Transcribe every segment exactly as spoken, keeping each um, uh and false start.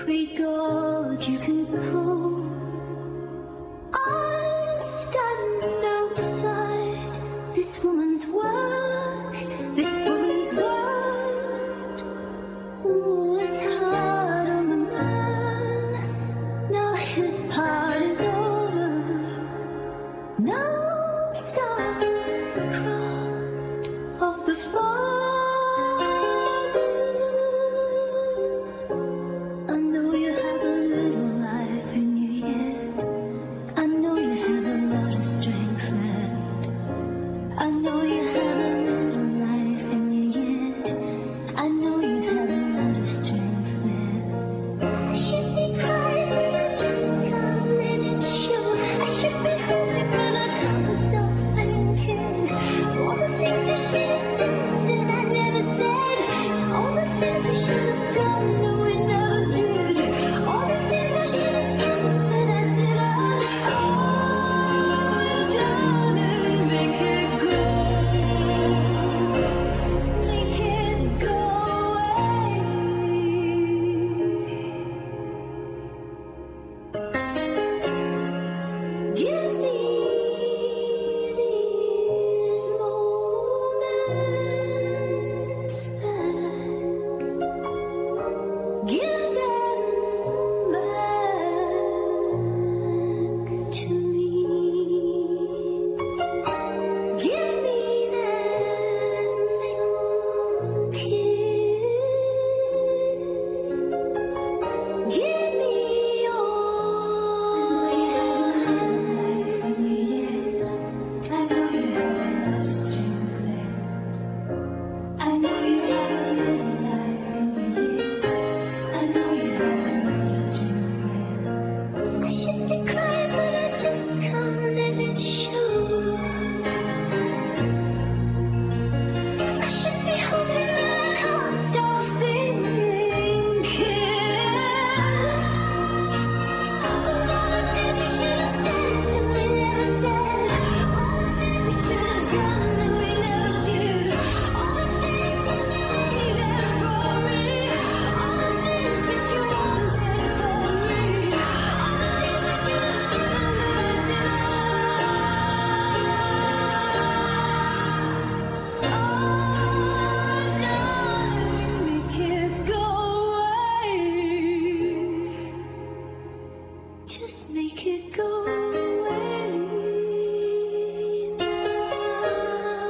pray God you can come. I'm standing outside this woman's work, this woman's world. Ooh, it's hard on the man. Now his part is over. Now starts the crowd of the father. I know you have a little life in you yet. I know you have a lot of strength left. I know you have a little life in you yet. I know you have a lot of strength left. I should be crying, but I just can't let it show. I should be hoping, but I can't stop thinking. All the things I should have said that I never said. All the things I should have done that we never did. All the things I should have done that I didn't. Oh, darling, make it go. Make it go away. Give me these moments back. Give them back to me. Give me that little kiss. Give me your. I know you have a lot of strength left. I know you have a little life in you yet. I know you have a lot of strength left. I should be crying, but I just can't let it show. I should be hoping, but I can't stop thinking. All the things we should have said that we never said. All the things we should have done that we never did. All the things that you needed from me. All the things that you wanted from me. All the things we should have done that I didn't. Oh, darling, make it go away. Just make it go away now.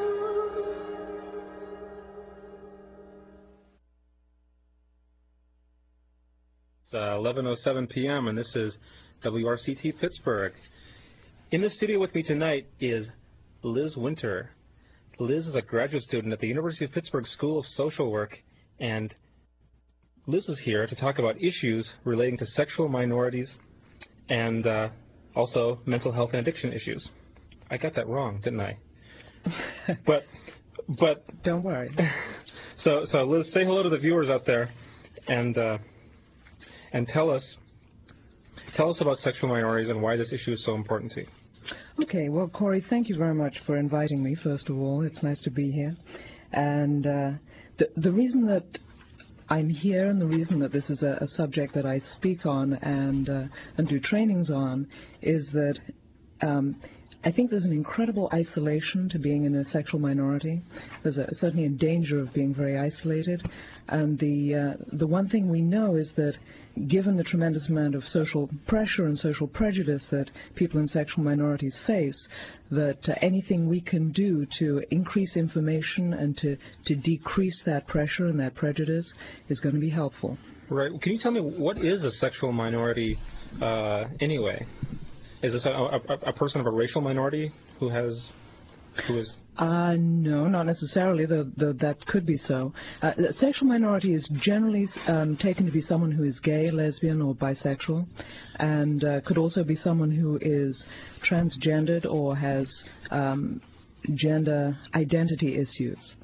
It's uh, eleven oh seven p m and this is W R C T Pittsburgh. In the studio with me tonight is Liz Winter. Liz is a graduate student at the University of Pittsburgh School of Social Work, and Liz is here to talk about issues relating to sexual minorities and uh, also mental health and addiction issues. I got that wrong, didn't I? but, but Don't worry. so, so Liz, say hello to the viewers out there, and uh, and tell us tell us about sexual minorities and why this issue is so important to you. Okay, well, Corey, thank you very much for inviting me, first of all. It's nice to be here. And uh, the, the reason that I'm here and the reason that this is a, a subject that I speak on and, uh, and do trainings on is that um, I think there's an incredible isolation to being in a sexual minority. There's a, certainly a danger of being very isolated. And the, uh, the one thing we know is that given the tremendous amount of social pressure and social prejudice that people in sexual minorities face, that uh, anything we can do to increase information and to, to decrease that pressure and that prejudice is going to be helpful. Right. Can you tell me what is a sexual minority uh, anyway? Is this a, a, a person of a racial minority who has, who is? Uh, no, not necessarily, though, though that could be so. Uh, sexual minority is generally um, taken to be someone who is gay, lesbian, or bisexual, and uh, could also be someone who is transgendered or has um, gender identity issues.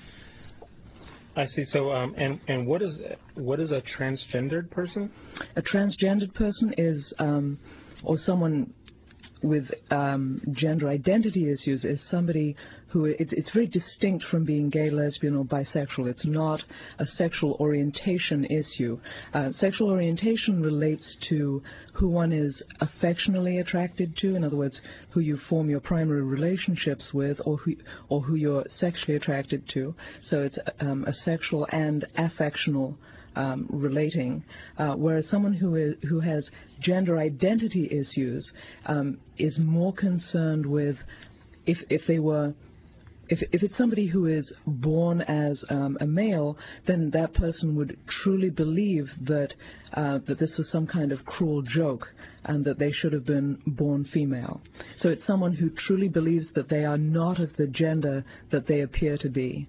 I see. So, um, and and what is what is a transgendered person? A transgendered person is, um, or someone with um, gender identity issues is somebody who, it, it's very distinct from being gay, lesbian, or bisexual. It's not a sexual orientation issue. Uh, sexual orientation relates to who one is affectionately attracted to, in other words, who you form your primary relationships with, or who, or who you're sexually attracted to. So it's um, a sexual and affectional Um, relating, uh, whereas someone who is who has gender identity issues um, is more concerned with if if they were if if it's somebody who is born as um, a male, then that person would truly believe that uh, that this was some kind of cruel joke and that they should have been born female. So it's someone who truly believes that they are not of the gender that they appear to be.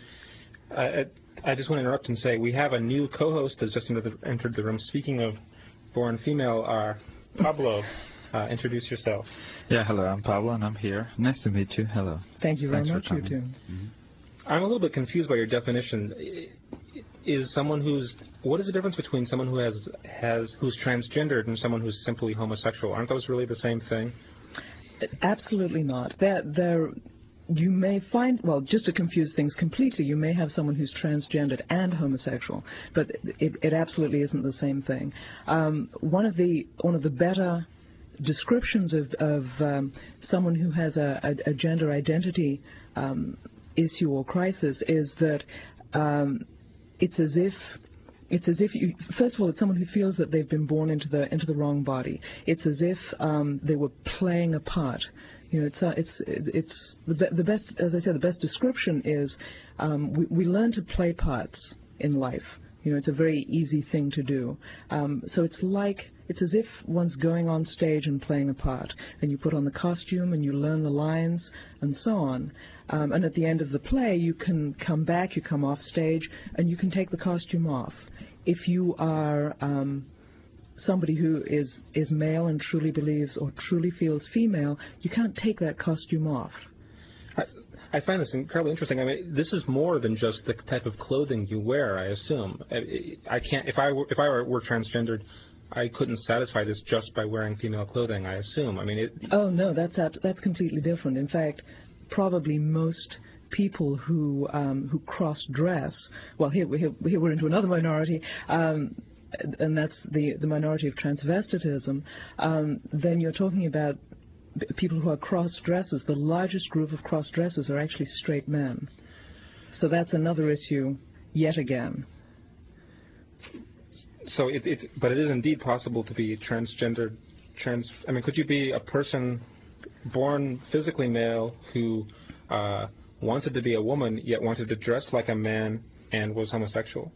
I, I just want to interrupt and say we have a new co-host that's just entered the, entered the room. Speaking of born female, uh, Pablo, uh, introduce yourself. Yeah, hello, I'm Pablo and I'm here. Nice to meet you. Hello. Thank you very Thanks much, for you coming. too. Mm-hmm. I'm a little bit confused by your definition. Is someone who's what is the difference between someone who has has who's transgendered and someone who's simply homosexual? Aren't those really the same thing? Absolutely not. They're, they're You may find, well, just to confuse things completely, you may have someone who's transgendered and homosexual, but it, it absolutely isn't the same thing. Um, one of the one of the better descriptions of, of um, someone who has a, a, a gender identity um, issue or crisis is that um, it's as if It's as if you, first of all, it's someone who feels that they've been born into the into the wrong body. It's as if um, they were playing a part. You know, it's uh, it's it's the, be the best, as I said, the best description is um, we, we learn to play parts in life. You know, it's a very easy thing to do. Um, so it's like it's as if one's going on stage and playing a part, and you put on the costume and you learn the lines and so on. Um, and at the end of the play, you can come back, you come off stage, and you can take the costume off. If you are um, somebody who is, is male and truly believes or truly feels female, you can't take that costume off. I, I find this incredibly interesting. I mean, this is more than just the type of clothing you wear, I assume. I, I can't, if I were, if I were, were transgendered, I couldn't satisfy this just by wearing female clothing, I assume. I mean, it... Oh, no, that's, that's completely different. In fact, probably most people who um, who cross-dress, well, here, here, here we're into another minority, um, and that's the, the minority of transvestitism, um, then you're talking about people who are cross-dressers. The largest group of cross-dressers are actually straight men. So that's another issue yet again. So it, it's, but it is indeed possible to be transgendered, trans, I mean, could you be a person born physically male who uh, wanted to be a woman, yet wanted to dress like a man and was homosexual?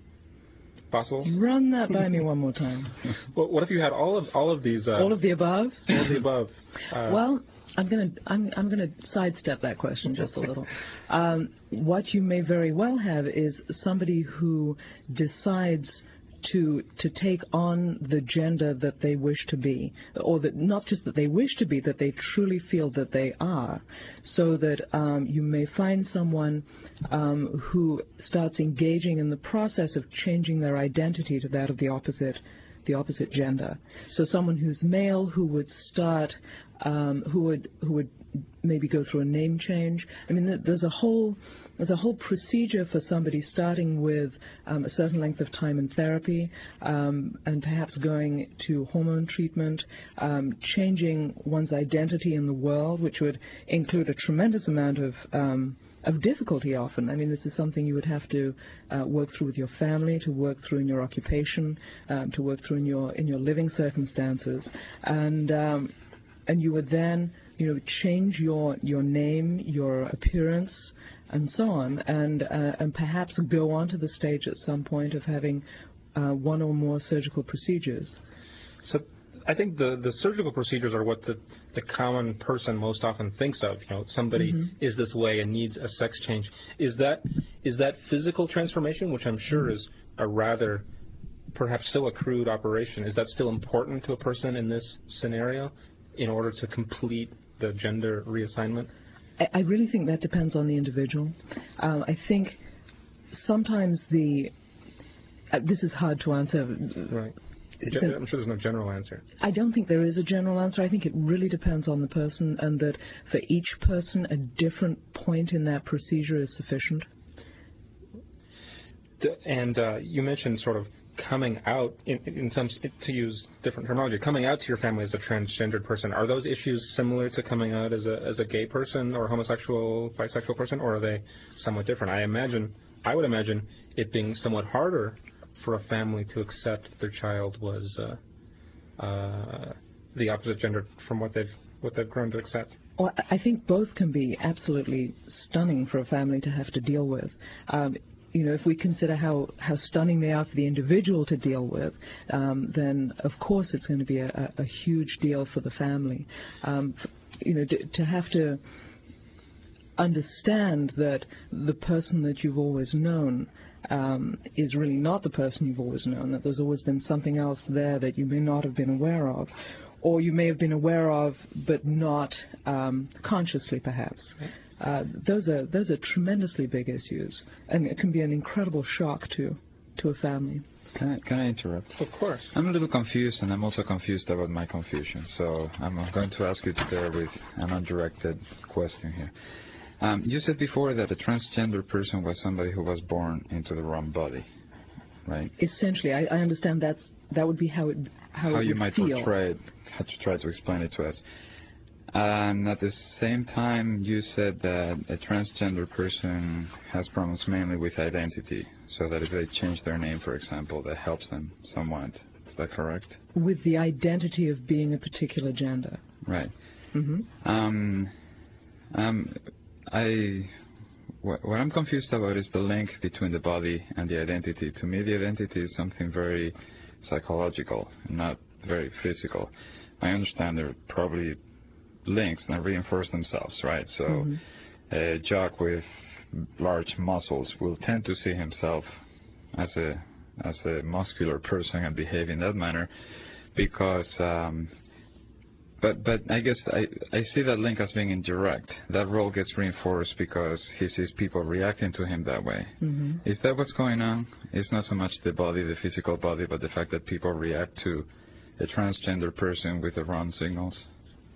Possible? Run that by me one more time. Well, what if you had all of all of these? Uh, all of the above? All of the above. Uh, well, I'm gonna I'm I'm gonna sidestep that question just a little. Um, what you may very well have is somebody who decides to to take on the gender that they wish to be, or that not just that they wish to be, that they truly feel that they are, so that um, you may find someone um, who starts engaging in the process of changing their identity to that of the opposite the opposite gender. So someone who's male who would start, um, who would who would maybe go through a name change. I mean, there's a whole there's a whole procedure for somebody starting with um, a certain length of time in therapy, um, and perhaps going to hormone treatment, um, changing one's identity in the world, which would include a tremendous amount of um, of difficulty often. I mean, this is something you would have to uh, work through with your family, to work through in your occupation, um, to work through in your in your living circumstances, and um, and you would then, you know, change your your name, your appearance, and so on, and uh, and perhaps go on to the stage at some point of having uh, one or more surgical procedures. So I think the, the surgical procedures are what the, the common person most often thinks of. You know, somebody mm-hmm. is this way and needs a sex change. Is that is that physical transformation, which I'm sure is a rather, perhaps still a crude operation, is that still important to a person in this scenario in order to complete the gender reassignment? I, I really think that depends on the individual. Um, I think sometimes the, uh, this is hard to answer. Right. Gen- I'm sure there's no general answer. I don't think there is a general answer. I think it really depends on the person, and that for each person, a different point in that procedure is sufficient. D- And uh, you mentioned sort of coming out, in, in some, to use different terminology, coming out to your family as a transgendered person. Are those issues similar to coming out as a as a gay person or homosexual, bisexual person, or are they somewhat different? I imagine, I would imagine it being somewhat harder for a family to accept their child was uh, uh, the opposite gender from what they've what they've grown to accept. Well, I think both can be absolutely stunning for a family to have to deal with. Um, you know, if we consider how, how stunning they are for the individual to deal with, um, then of course it's going to be a, a huge deal for the family. Um, you know, to, to have to understand that the person that you've always known um, is really not the person you've always known, that there's always been something else there that you may not have been aware of, or you may have been aware of but not um, consciously perhaps. Uh, those are those are tremendously big issues, and it can be an incredible shock to to a family. Can I, can I interrupt? Of course. I'm a little confused, and I'm also confused about my confusion. So I'm going to ask you to bear with an undirected question here. Um, you said before that a transgender person was somebody who was born into the wrong body, right? Essentially, I, I understand that's that would be how it how, How it you would might feel. portray it, how to try to explain it to us. And at the same time, you said that a transgender person has problems mainly with identity, so that if they change their name, for example, that helps them somewhat. Is that correct? With the identity of being a particular gender. Right. Mm-hmm. Um, um, I, what, what I'm confused about is the link between the body and the identity. To me, the identity is something very psychological, not very physical. I understand there are probably links and reinforce themselves, right? So Mm-hmm. a jock with large muscles will tend to see himself as a as a muscular person and behave in that manner because um, but but I guess I, I see that link as being indirect. That role gets reinforced because he sees people reacting to him that way. Mm-hmm. Is that what's going on? It's not so much the body, the physical body, but the fact that people react to a transgender person with the wrong signals?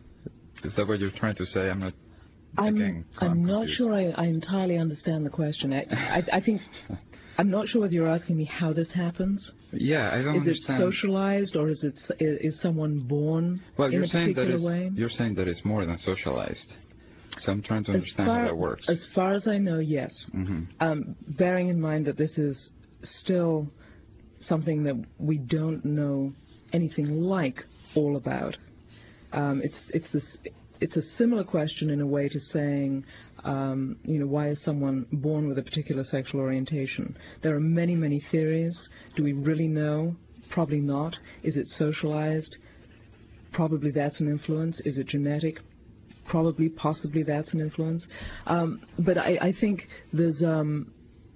Is that what you're trying to say? I'm not. I'm, Again, I'm not confused. sure I, I entirely understand the question. I, I, I think I'm not sure whether you're asking me how this happens. Yeah, I don't Is it understand. socialized, or is it s- is, is someone born well, in you're a saying that particular it's, way? you're saying that it's more than socialized. So I'm trying to understand far, how that works. As far as I know, yes. Mm-hmm. Um, bearing in mind that this is still something that we don't know anything like all about. Um, it's it's this. It's a similar question in a way to saying, um, you know, why is someone born with a particular sexual orientation? There are many, many theories. Do we really know? Probably not. Is it socialized? Probably that's an influence. Is it genetic? Probably, possibly that's an influence. Um, but I, I think there's, um,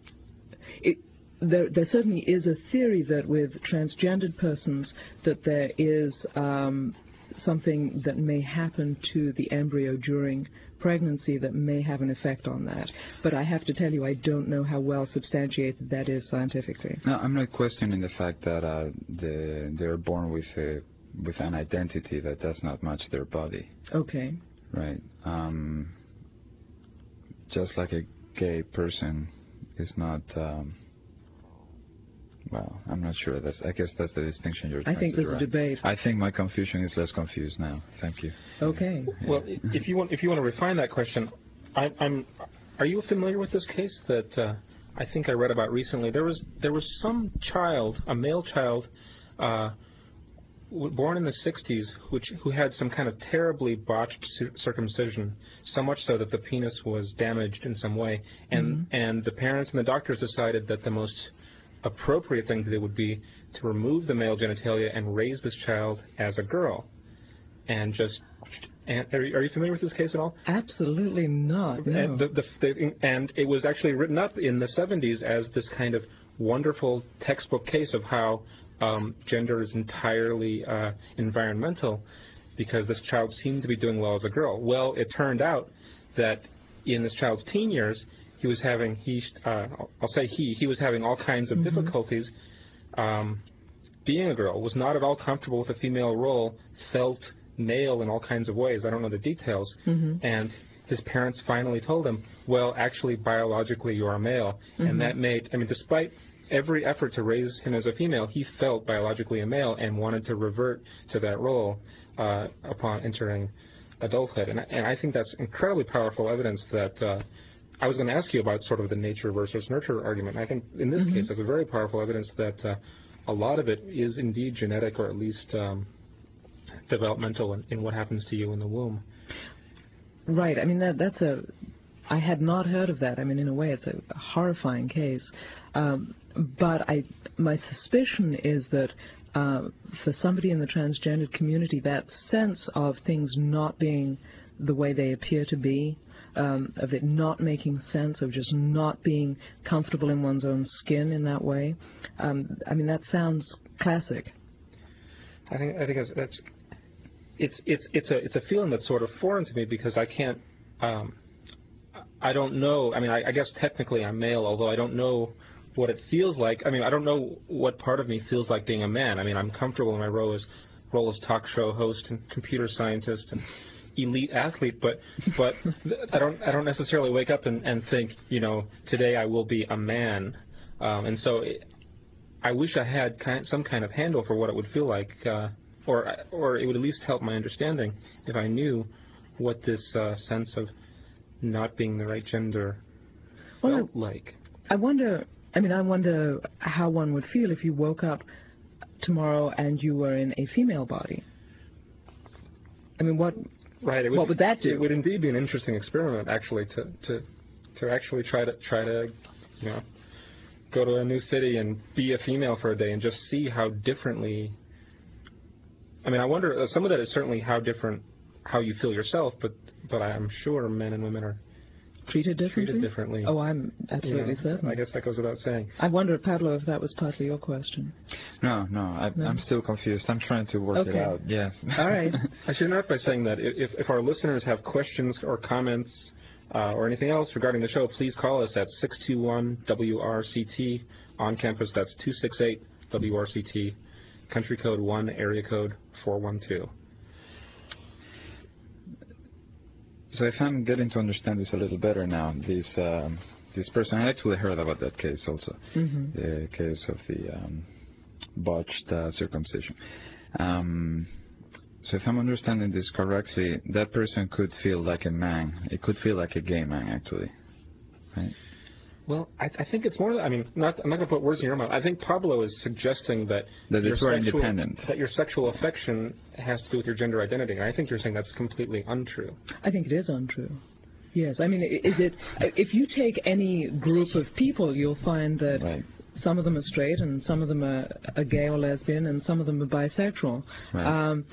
it, there, there certainly is a theory that with transgendered persons that there is um, something that may happen to the embryo during pregnancy that may have an effect on that. But I have to tell you, I don't know how well substantiated that is scientifically. No, I'm not questioning the fact that uh, the, they're born with a, with an identity that does not match their body. Okay. Right. Um, just like a gay person is not. Um, well, I'm not sure. That's. I guess that's the distinction you're trying I think to there's draw. a debate. I think my confusion is less confused now. Thank you. Okay. Well, i- if you want, if you want to refine that question, I, I'm. Are you familiar with this case that uh, I think I read about recently? There was there was some child, a male child, uh, w- born in the sixties, which who had some kind of terribly botched cir- circumcision, so much so that the penis was damaged in some way, and and the parents and the doctors decided that the most appropriate thing to do would be to remove the male genitalia and raise this child as a girl, and just. And are, you, are you familiar with this case at all? Absolutely not. No. And, the, the, the, and it was actually written up in the seventies as this kind of wonderful textbook case of how um, gender is entirely uh, environmental, because this child seemed to be doing well as a girl. Well, it turned out that in this child's teen years, he was having he uh, I'll say he he was having all kinds of Mm-hmm. difficulties um, being a girl, was not at all comfortable with a female role, felt male in all kinds of ways. I don't know the details. Mm-hmm. And his parents finally told him, well, actually, biologically, you're a male. Mm-hmm. And that made, I mean, despite every effort to raise him as a female, he felt biologically a male and wanted to revert to that role uh, upon entering adulthood. And, and I think that's incredibly powerful evidence that uh, I was going to ask you about sort of the nature versus nurture argument. I think in this mm-hmm. case, that's a very powerful evidence that uh, a lot of it is indeed genetic, or at least um, developmental in, in what happens to you in the womb. Right. I mean, that that's a... I had not heard of that. I mean, in a way, it's a horrifying case. Um, but I, my suspicion is that uh, for somebody in the transgendered community, that sense of things not being the way they appear to be, um, of it not making sense, of just not being comfortable in one's own skin in that way, um, I mean, that sounds classic. I think I think it's, that's it's it's it's a it's a feeling that's sort of foreign to me, because I can't. Um, I don't know. I mean, I, I guess technically I'm male, although I don't know what it feels like. I mean, I don't know what part of me feels like being a man. I mean, I'm comfortable in my role as role as talk show host and computer scientist and elite athlete, but but I don't I don't necessarily wake up and, and think, you know, today I will be a man. Um, and so it, I wish I had kind, some kind of handle for what it would feel like, uh, or or it would at least help my understanding if I knew what this uh, sense of not being the right gender well, felt like. I wonder, I mean, I wonder how one would feel if you woke up tomorrow and you were in a female body. I mean, what right, it would, what would that do? It would indeed be an interesting experiment, actually, to, to, to actually try to, try to, you know, go to a new city and be a female for a day and just see how differently, I mean, I wonder, some of that is certainly how different, how you feel yourself, but but I'm sure men and women are treated differently. Treated differently. Oh, I'm absolutely yeah, certain. I guess that goes without saying. I wonder, Pablo, if that was partly your question. No, no, I, no? I'm still confused. I'm trying to work okay. it out. Yes. All right. I should start by saying that if if our listeners have questions or comments uh, or anything else regarding the show, please call us at six two one W R C T on campus. That's two six eight W R C T, country code one, area code four one two. So if I'm getting to understand this a little better now, this um, this person, I actually heard about that case also, mm-hmm. the case of the um, botched uh, circumcision. Um, so if I'm understanding this correctly, that person could feel like a man. It could feel like a gay man, actually, right? Well, I, I think it's more. I mean, not. I'm not going to put words in your mouth. I think Pablo is suggesting that that your it's very sexual, independent. That your sexual affection has to do with your gender identity, and I think you're saying that's completely untrue. I think it is untrue. Yes, I mean, is it? If you take any group of people, you'll find that right. some of them are straight, and some of them are, are gay or lesbian, and some of them are bisexual. Right. Um,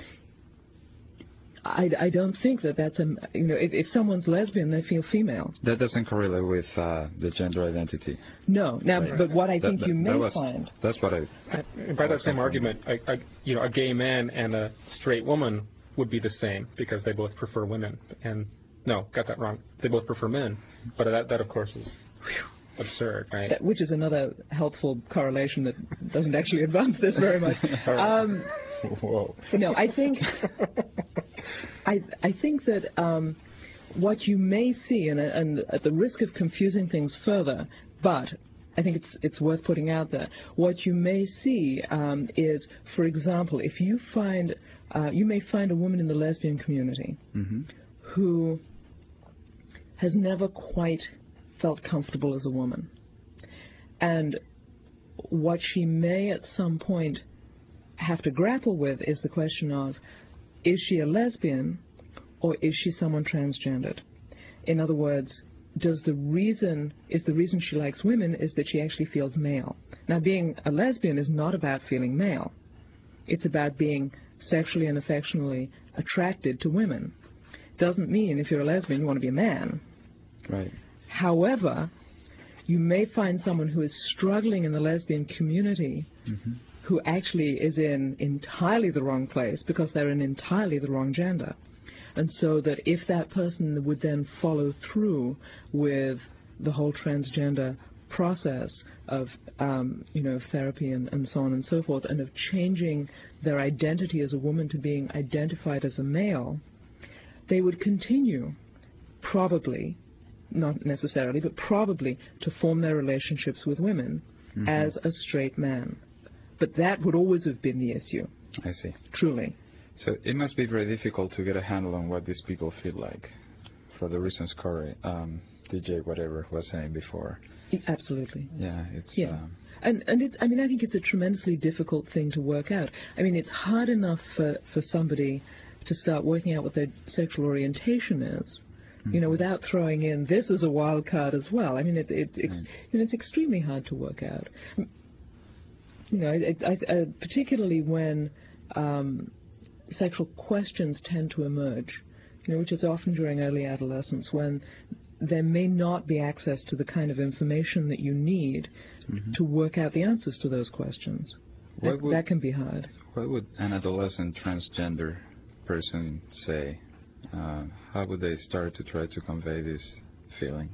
I, I don't think that that's a, you know, if, if someone's lesbian, they feel female. That doesn't correlate with uh, the gender identity. No. Now, right. but what I that, think that, you may that was, find. That's what I. And by that same argument, I, I, you know, a gay man and a straight woman would be the same because they both prefer women. And no, got that wrong. They both prefer men. But that, that of course, is whew, absurd, right? That, which is another helpful correlation that doesn't actually advance this very much. Um, Whoa. No, I think. I, I think that um, what you may see, and, and at the risk of confusing things further, but I think it's it's worth putting out there, what you may see um, is, for example, if you find, uh, you may find a woman in the lesbian community mm-hmm. who has never quite felt comfortable as a woman. And what she may at some point have to grapple with is the question of, is she a lesbian or is she someone transgendered? In other words, does the reason, is the reason she likes women is that she actually feels male. Now, being a lesbian is not about feeling male. It's about being sexually and affectionately attracted to women. Doesn't mean if you're a lesbian you want to be a man. Right. However, you may find someone who is struggling in the lesbian community mm-hmm. who actually is in entirely the wrong place because they're in entirely the wrong gender. And so that if that person would then follow through with the whole transgender process of, um, you know, therapy and, and so on and so forth, and of changing their identity as a woman to being identified as a male, they would continue, probably, not necessarily, but probably, to form their relationships with women mm-hmm. as a straight man. But that would always have been the issue. I see. Truly. So it must be very difficult to get a handle on what these people feel like, for the reasons Corey, um, D J, whatever, was saying before. Absolutely. Yeah, it's... Yeah. Um, and and it, I mean, I think it's a tremendously difficult thing to work out. I mean, it's hard enough for, for somebody to start working out what their sexual orientation is, mm-hmm. you know, without throwing in, this is a wild card as well. I mean, it, it, it's, mm. you know, it's extremely hard to work out. You know, I, I, I, particularly when um, sexual questions tend to emerge, you know, which is often during early adolescence, when there may not be access to the kind of information that you need mm-hmm. to work out the answers to those questions. That, would, that can be hard. What would an adolescent transgender person say? Uh, how would they start to try to convey this feeling?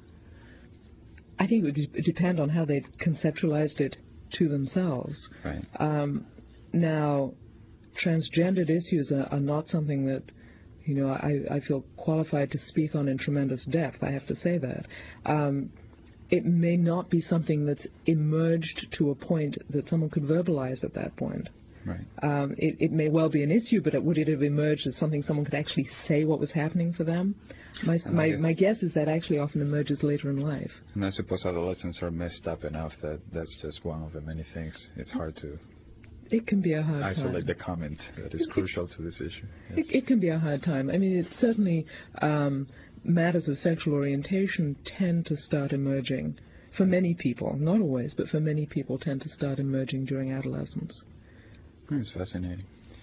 I think it would be, depend on how they conceptualized it to themselves. Right. Um, now, transgendered issues are, are not something that, you know, I, I feel qualified to speak on in tremendous depth. I have to say that. Um, it may not be something that's emerged to a point that someone could verbalize at that point. Right. Um, it, it may well be an issue, but it, would it have emerged as something someone could actually say what was happening for them? My, my, guess, my guess is that actually often emerges later in life. And I suppose adolescents are messed up enough that that's just one of the many things. It's hard to it can be a hard isolate time. the comment that is it, crucial to this issue. It, Yes. it can be a hard time. I mean, it certainly um, matters of sexual orientation tend to start emerging for many people, not always, but for many people tend to start emerging during adolescence. It's fascinating.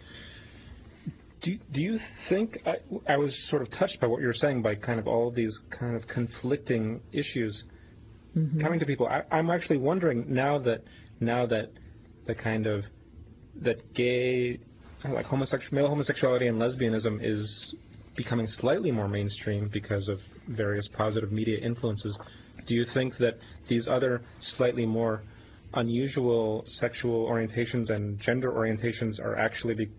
Do, do you think, I, I was sort of touched by what you were saying, by kind of all of these kind of conflicting issues mm-hmm. coming to people. I, I'm actually wondering now that now that the kind of, that gay, like homosexual, male homosexuality and lesbianism is becoming slightly more mainstream because of various positive media influences, do you think that these other slightly more unusual sexual orientations and gender orientations are actually be,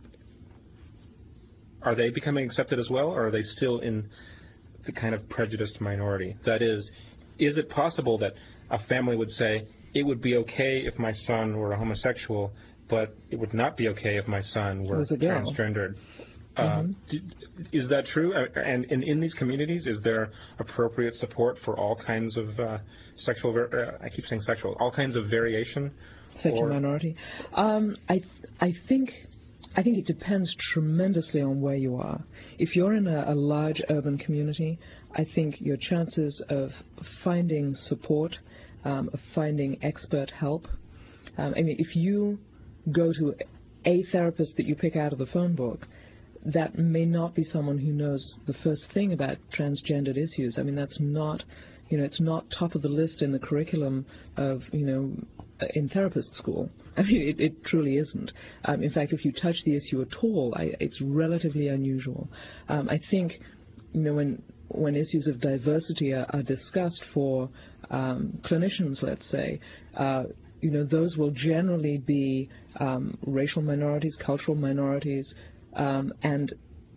are they becoming accepted as well, or are they still in the kind of prejudiced minority? That is, is it possible that a family would say, it would be okay if my son were a homosexual, but it would not be okay if my son were transgendered? Uh, mm-hmm. do, is that true? And, and in these communities, is there appropriate support for all kinds of uh, sexual, uh, I keep saying sexual, all kinds of variation? Sexual or? minority? Um, I, I think... I think it depends tremendously on where you are. If you're in a, a large urban community, I think your chances of finding support, um, of finding expert help, um, I mean, if you go to a therapist that you pick out of the phone book, that may not be someone who knows the first thing about transgendered issues. I mean, that's not, you know, it's not top of the list in the curriculum of, you know, in therapist school. I mean, it, it truly isn't. Um, in fact, if you touch the issue at all, I, it's relatively unusual. Um, I think, you know, when when issues of diversity are, are discussed for um, clinicians, let's say, uh, you know, those will generally be um, racial minorities, cultural minorities, um, and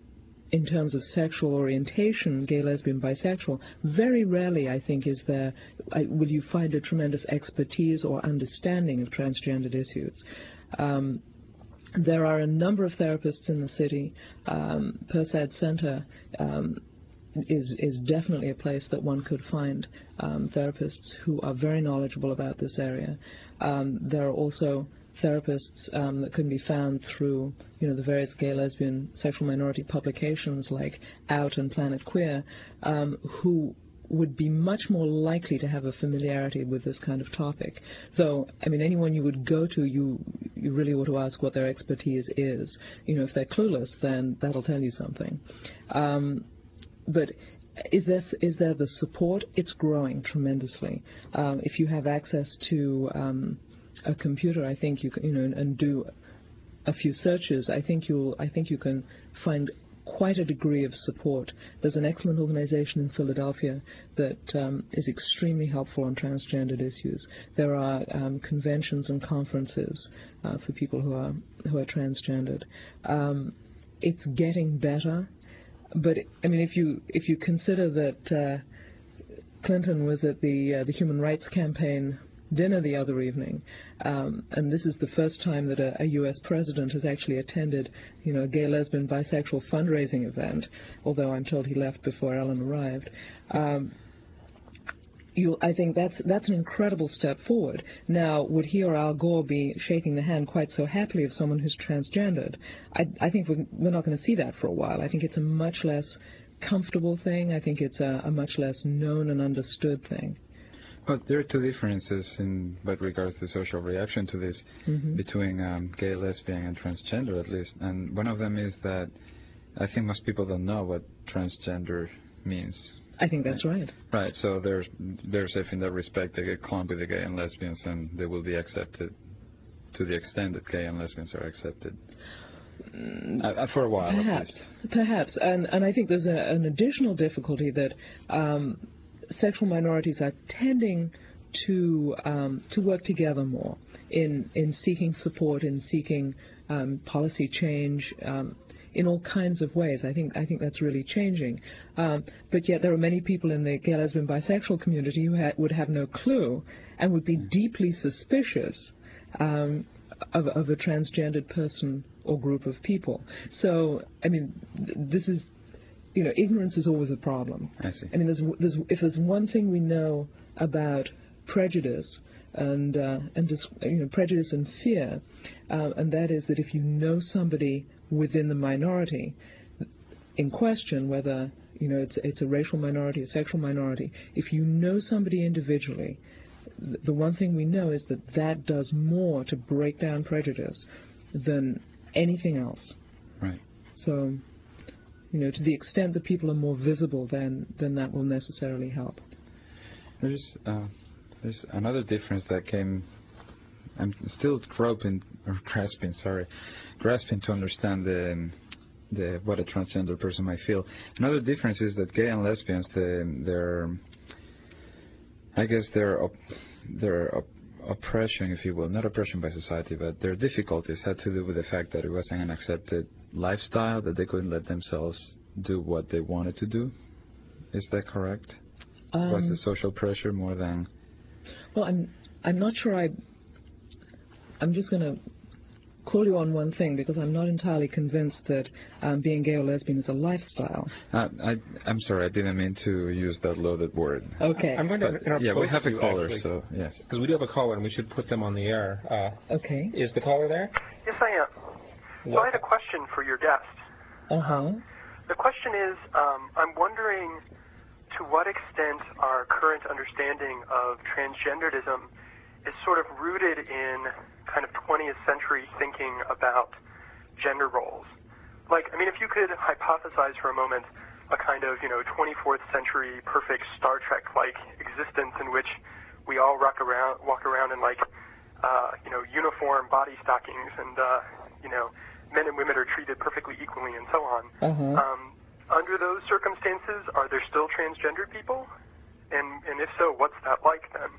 in terms of sexual orientation, gay, lesbian, bisexual, very rarely, I think, is there, uh, will you find a tremendous expertise or understanding of transgendered issues. Um, there are a number of therapists in the city. Um, Persad Center um, is, is definitely a place that one could find um, therapists who are very knowledgeable about this area. Um, there are also therapists um, that can be found through, you know, the various gay, lesbian, sexual minority publications like Out and Planet Queer, um, who would be much more likely to have a familiarity with this kind of topic. Though, I mean, anyone you would go to, you you really ought to ask what their expertise is. You know, if they're clueless, then that'll tell you something. Um, but Is there, is there the support? It's growing tremendously. Um, if you have access to um, a computer, I think you can, you know, and do a few searches, I think you'll, I think you can find quite a degree of support. There's an excellent organization in Philadelphia that um, is extremely helpful on transgendered issues. There are um, conventions and conferences uh, for people who are who are transgendered. Um, it's getting better, but I mean, if you if you consider that uh, Clinton was at the uh, the Human Rights Campaign dinner the other evening, um, and this is the first time that a, a U S president has actually attended, you know, a gay, lesbian, bisexual fundraising event, although I'm told he left before Ellen arrived. Um, you, I think that's that's an incredible step forward. Now, would he or Al Gore be shaking the hand quite so happily of someone who's transgendered? I, I think we're, we're not going to see that for a while. I think it's a much less comfortable thing. I think it's a, a much less known and understood thing. But there are two differences in what regards to social reaction to this mm-hmm. between um, gay, lesbian, and transgender, at least. And one of them is that I think most people don't know what transgender means. I think that's right. Right. So they're, they're safe in that respect. They get clumped with the gay and lesbians, and they will be accepted to the extent that gay and lesbians are accepted. Mm, uh, for a while, perhaps. Perhaps. And, and I think there's a, an additional difficulty that Um, sexual minorities are tending to um, to work together more in in seeking support, in seeking um, policy change, um, in all kinds of ways. I think I think that's really changing. Um, but yet there are many people in the gay, lesbian, bisexual community who ha would have no clue and would be deeply suspicious um, of, of a transgendered person or group of people. So I mean, th this is. You know, ignorance is always a problem. I see. I mean, there's, there's, if there's one thing we know about prejudice and uh, and dis, you know, prejudice and fear, uh, and that is that if you know somebody within the minority in question, whether you know it's it's a racial minority, a sexual minority, if you know somebody individually, th the one thing we know is that that does more to break down prejudice than anything else. Right. So. You know, to the extent that people are more visible, then then that will necessarily help. There's uh, there's another difference that came. I'm still groping or grasping, sorry, grasping to understand the the what a transgender person might feel. Another difference is that gay and lesbians, the, their I guess their op, their op, oppression, if you will, not oppression by society, but their difficulties had to do with the fact that it wasn't an accepted lifestyle, that they couldn't let themselves do what they wanted to do. Is that correct? Um, Was the social pressure more than? Well, I'm I'm not sure. I I'm just going to call you on one thing because I'm not entirely convinced that um, being gay or lesbian is a lifestyle. Uh, I I'm sorry, I didn't mean to use that loaded word. Okay. I'm going to interrupt. Yeah, we have a you, caller, actually, so yes. Because we do have a caller, and we should put them on the air. Uh, okay. Is the caller there? Yes, I am. So I had a question for your guest. Uh huh. The question is, um, I'm wondering to what extent our current understanding of transgenderism is sort of rooted in kind of twentieth century thinking about gender roles. Like, I mean, if you could hypothesize for a moment a kind of, you know, twenty-fourth century perfect Star Trek-like existence in which we all walk around, walk around in, like, uh, you know, uniform body stockings and, uh, you know, men and women are treated perfectly equally and so on. Uh-huh. Um, under those circumstances, are there still transgendered people? And, and if so, what's that like then?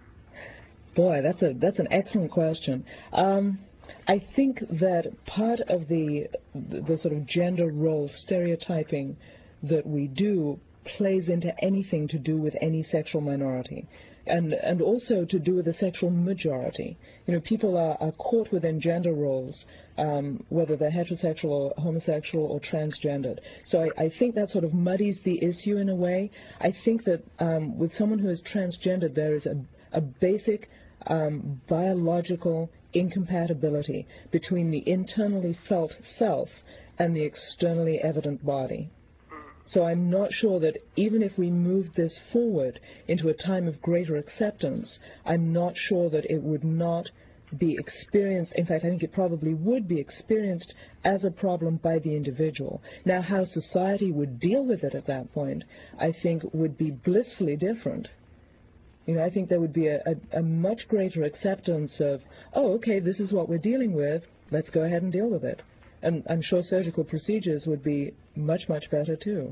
Boy, that's a that's an excellent question. Um, I think that part of the, the the sort of gender role stereotyping that we do plays into anything to do with any sexual minority, and and also to do with the sexual majority. You know, people are, are caught within gender roles, um, whether they're heterosexual or homosexual or transgendered. So I, I think that sort of muddies the issue in a way. I think that um, with someone who is transgendered, there is a, a basic um, biological incompatibility between the internally felt self and the externally evident body. So I'm not sure that even if we moved this forward into a time of greater acceptance, I'm not sure that it would not be experienced. In fact, I think it probably would be experienced as a problem by the individual. Now, how society would deal with it at that point, I think, would be blissfully different. You know, I think there would be a, a, a much greater acceptance of, oh, okay, this is what we're dealing with, let's go ahead and deal with it. and I'm sure surgical procedures would be much, much better too.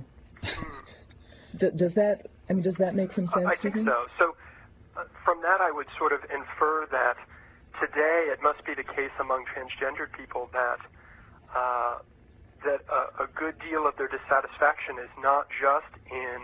D- does that, I mean, does that make some sense I to think you? so. So uh, from that, I would sort of infer that today it must be the case among transgendered people that uh, that a, a good deal of their dissatisfaction is not just in,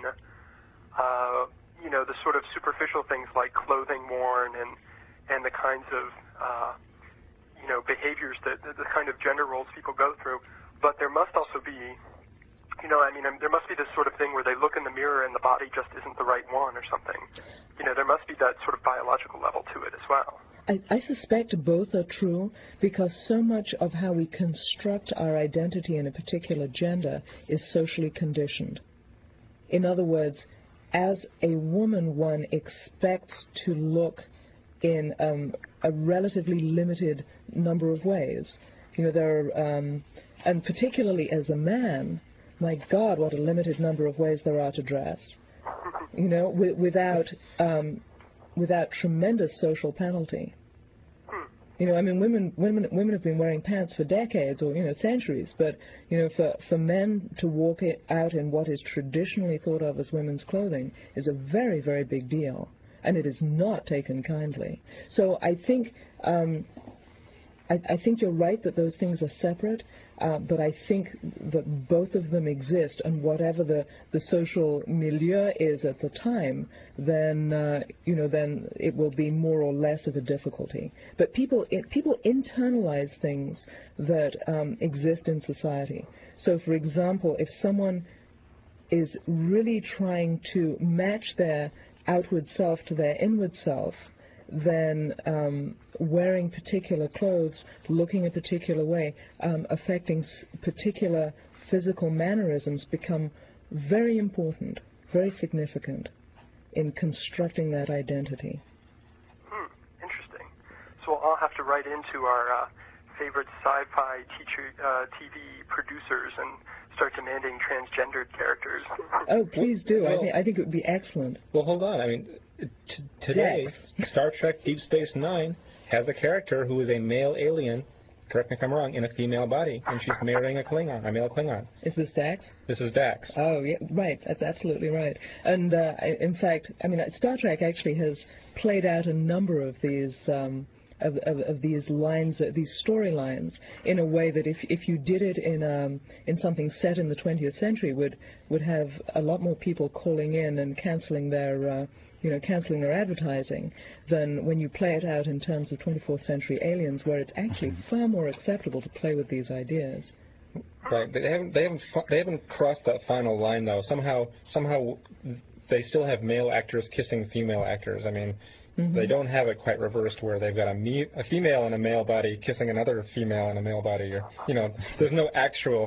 uh, you know, the sort of superficial things like clothing worn and and the kinds of, uh, you know, behaviors that the, the kind of gender roles people go through, but there must also be, you know, I mean, um, there must be this sort of thing where they look in the mirror and the body just isn't the right one or something. You know, there must be that sort of biological level to it as well. I, I suspect both are true because so much of how we construct our identity in a particular gender is socially conditioned. In other words, as a woman, one expects to look in um, a relatively limited number of ways. You know, there are, um, and particularly as a man, my God, what a limited number of ways there are to dress. You know, w- without um, without tremendous social penalty. You know, I mean, women women women have been wearing pants for decades or you know centuries, but you know, for for men to walk it out in what is traditionally thought of as women's clothing is a very very big deal, and it is not taken kindly. So I think um, I, I think you're right that those things are separate. Uh, but I think that both of them exist, and whatever the, the social milieu is at the time, then uh, you know, then it will be more or less of a difficulty. But people it, people internalize things that um, exist in society. So, for example, if someone is really trying to match their outward self to their inward self, then um, wearing particular clothes, looking a particular way, um, affecting s- particular physical mannerisms become very important, very significant in constructing that identity. Hmm, interesting. So I'll have to write into our uh, favorite sci-fi teacher, uh, T V producers and start demanding transgendered characters. Oh, please do. Well, I, th- I think it would be excellent. Well, hold on. I mean, t- today, Dex. Star Trek Deep Space Nine has a character who is a male alien, correct me if I'm wrong, in a female body, and she's marrying a Klingon, a male Klingon. Is this Dax? This is Dax. Oh, yeah, right. That's absolutely right. And uh, I- in fact, I mean, uh, Star Trek actually has played out a number of these um, of, of, of these lines, uh, these storylines, in a way that if if you did it in um, in something set in the twentieth century, would would have a lot more people calling in and canceling their. Uh, you know, cancelling their advertising, than when you play it out in terms of twenty-fourth century aliens, where it's actually far more acceptable to play with these ideas. Right. They haven't. They haven't. They haven't crossed that final line though. Somehow. Somehow, they still have male actors kissing female actors. I mean, mm-hmm. They don't have it quite reversed where they've got a, me- a female in a male body kissing another female in a male body. Or, you know, there's no actual.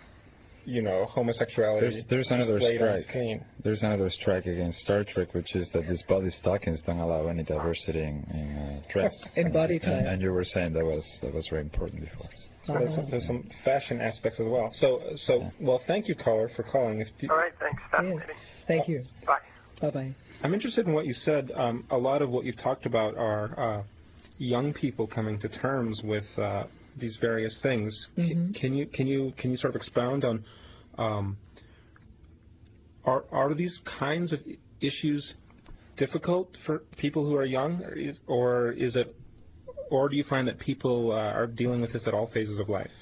You know, homosexuality. There's, there's another displayed on strike. screen. There's another strike against Star Trek, which is that these body stockings don't allow any diversity in, in uh, dress. In body type. And, and you were saying that was that was very important before. So there's, some, there's some fashion aspects as well. So, so Yeah. well, thank you, caller, for calling. If you, All right, thanks. Fascinating. Yes. Thank you. Bye. Bye-bye. I'm interested in what you said. Um, a lot of what you've talked about are uh, young people coming to terms with uh, these various things. Mm-hmm. C- can you can you can you sort of expound on um, are are these kinds of issues difficult for people who are young, or is, or is it, or do you find that people uh, are dealing with this at all phases of life?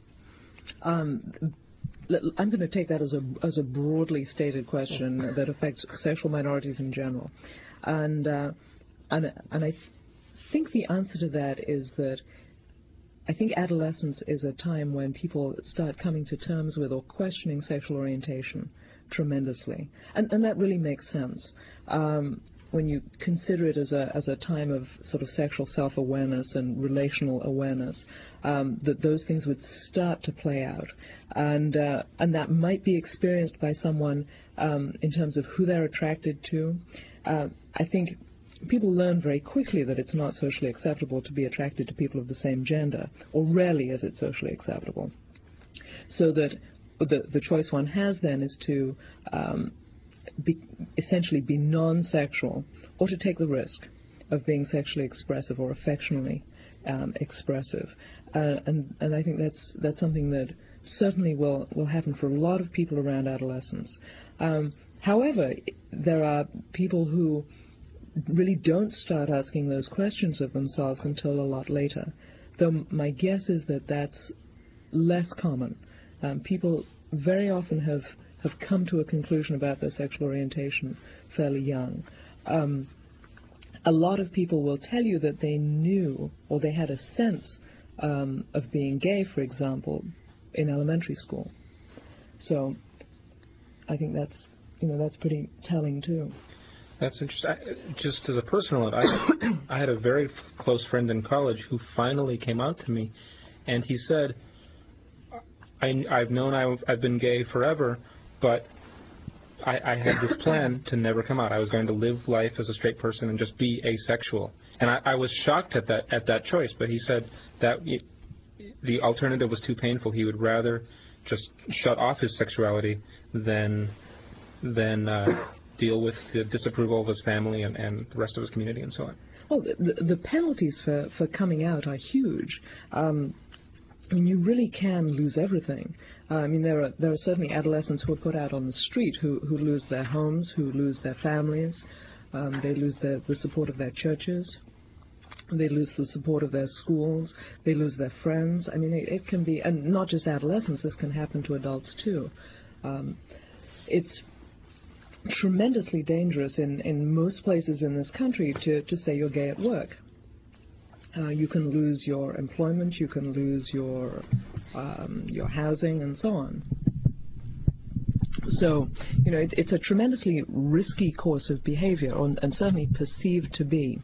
Um, l- I'm going to take that as a as a broadly stated question that affects sexual minorities in general, and uh, and and I th- think the answer to that is that I think adolescence is a time when people start coming to terms with or questioning sexual orientation tremendously, and and that really makes sense. Um, when you consider it as a as a time of sort of sexual self-awareness and relational awareness, um, that those things would start to play out, and uh, and that might be experienced by someone um, in terms of who they're attracted to. Uh, I think people learn very quickly that it's not socially acceptable to be attracted to people of the same gender, or rarely is it socially acceptable. So that the the choice one has then is to um, Be, essentially be non-sexual, or to take the risk of being sexually expressive or affectionately um, expressive, uh, and and I think that's that's something that certainly will will happen for a lot of people around adolescence. Um, however, there are people who really don't start asking those questions of themselves until a lot later. Though my guess is that that's less common. Um, people very often have, have come to a conclusion about their sexual orientation fairly young. Um, a lot of people will tell you that they knew or they had a sense um, of being gay, for example, in elementary school. So I think that's, you know, that's pretty telling too. That's interesting. I, just as a personal note, I, I had a very close friend in college who finally came out to me, and he said, I, I've known I've, I've been gay forever, but I, I had this plan to never come out. I was going to live life as a straight person and just be asexual. And I, I was shocked at that at that choice, but he said that it, the alternative was too painful. He would rather just shut off his sexuality than than uh, deal with the disapproval of his family and, and the rest of his community and so on. Well, the, the penalties for, for coming out are huge. Um, I mean, you really can lose everything. Uh, I mean, there are there are certainly adolescents who are put out on the street who, who lose their homes, who lose their families. Um, they lose their, the support of their churches. They lose the support of their schools. They lose their friends. I mean, it, it can be, and not just adolescents, this can happen to adults too. Um, it's tremendously dangerous in, in most places in this country to, to say you're gay at work. Uh, you can lose your employment, you can lose your um, your housing, and so on. So, you know, it, it's a tremendously risky course of behavior, or, and certainly perceived to be.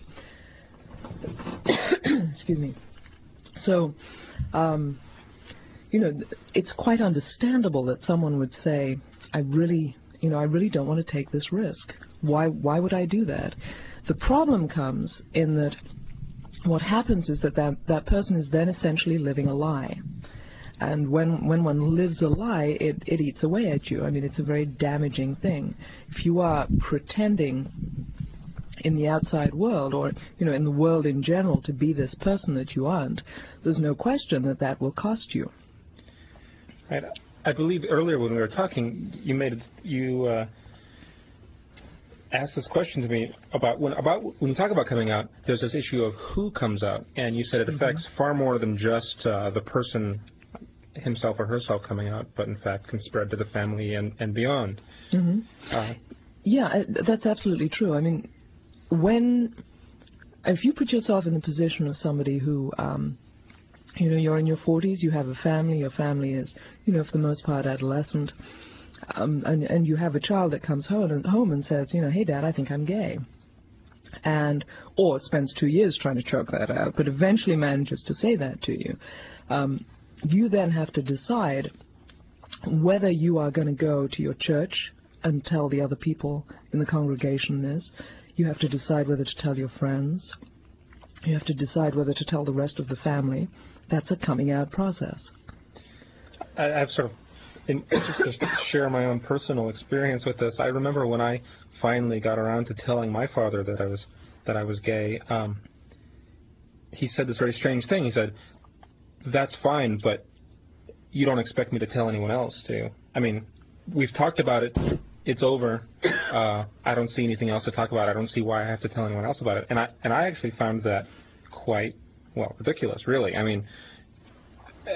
Excuse me. So, um, you know, it's quite understandable that someone would say, I really, you know, I really don't want to take this risk. Why, why would I do that? The problem comes in that what happens is that, that that person is then essentially living a lie. And when, when one lives a lie, it, it eats away at you. I mean, it's a very damaging thing. If you are pretending in the outside world, or, you know, in the world in general, to be this person that you aren't, there's no question that that will cost you. Right. I believe earlier when we were talking, you made you uh, asked this question to me about when about when you talk about coming out. There's this issue of who comes out, and you said it affects mm-hmm. far more than just uh, the person himself or herself coming out, but in fact can spread to the family and and beyond. Mm-hmm. uh, yeah, that's absolutely true. I mean, when if you put yourself in the position of somebody who um, you know, you're in your forties, you have a family, your family is, you know, for the most part adolescent, um, and, and you have a child that comes home and, home and says, you know, hey, Dad, I think I'm gay. And, or spends two years trying to choke that out, but eventually manages to say that to you. Um, you then have to decide whether you are going to go to your church and tell the other people in the congregation this. You have to decide whether to tell your friends. You have to decide whether to tell the rest of the family. That's a coming out process. I, I've sort of, in, just to share my own personal experience with this, I remember when I finally got around to telling my father that I was that I was gay, um, he said this very strange thing. He said, that's fine, but you don't expect me to tell anyone else, do you? I mean, we've talked about it. It's over. Uh, I don't see anything else to talk about. I don't see why I have to tell anyone else about it. And I and I actually found that quite, well, ridiculous, really. I mean, uh,